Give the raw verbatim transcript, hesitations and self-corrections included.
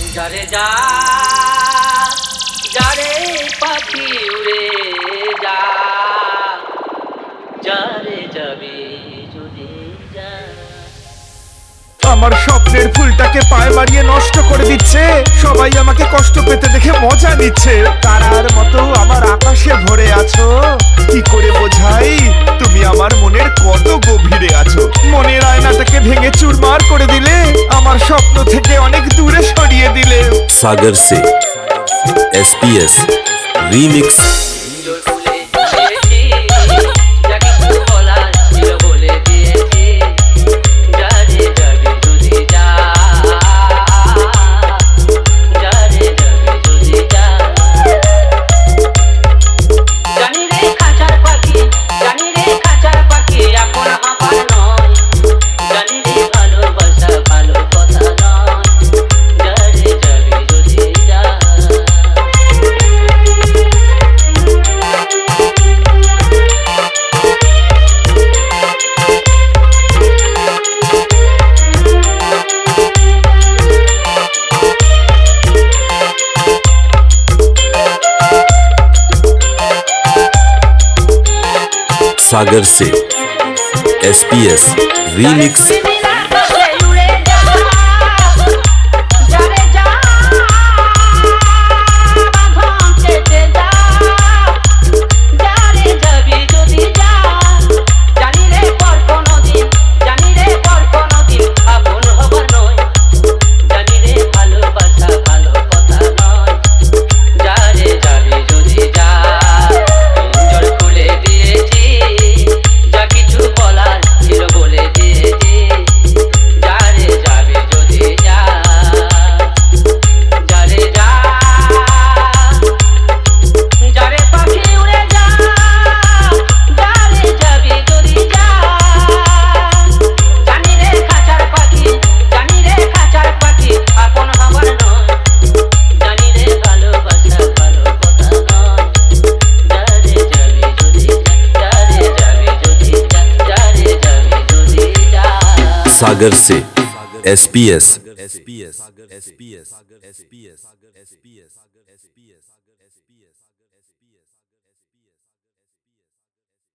যারে যা যারে পাখি উড়ে যা যারে যাবে যদি যা। আমার স্বপ্নের ফুলটাকে পায়ে মারিয়ে নষ্ট করে দিচ্ছে, সবাই আমাকে কষ্ট পেতে দেখে মজা নিচ্ছে। তারার মতো আমার আকাশে ভরে আছো, কি করে বোঝাই তুমি আমার মনের কত গভীরে আছো। মনের আয়নাটাকে ভেঙে চুরমার করে দিলে, আমার স্বপ্ন থেকে অনেক দূরে সরিয়ে দিলে। सागर से S P S remix. Sagar से S P S remix. Sagar से S P S S P S S P S S P S S P S S P S S P S.